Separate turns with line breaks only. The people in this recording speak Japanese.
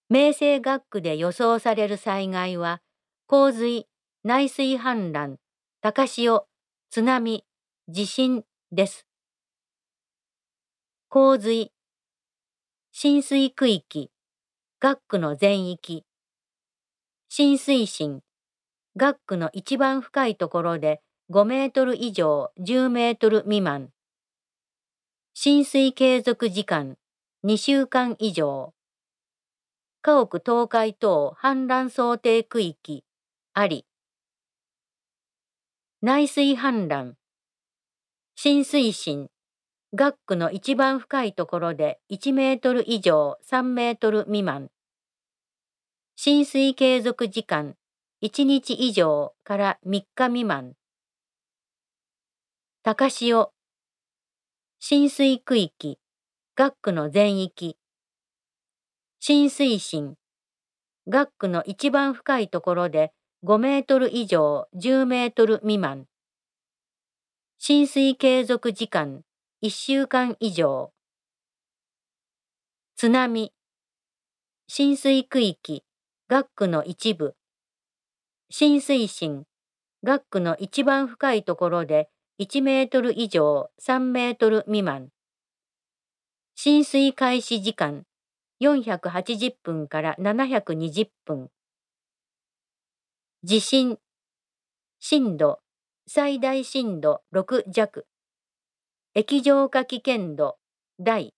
明星学区で予想される災害は、洪水、内水氾濫、高潮、津波、地震です。洪水、浸水区域、学区の全域。浸水深、学区の一番深いところで5メートル以上10メートル未満。浸水継続時間2週間以上。家屋倒壊等氾濫想定区域あり。内水氾濫、浸水深、学区の一番深いところで1メートル以上3メートル未満。浸水継続時間1日以上から3日未満。高潮、浸水区域、学区の全域。浸水深、学区の一番深いところで5メートル以上10メートル未満。浸水継続時間1週間以上。津波、浸水区域、学区の一部。浸水深、学区の一番深いところで1メートル以上3メートル未満。浸水開始時間480分から720分。地震、震度、最大震度6弱。液状化危険度、大。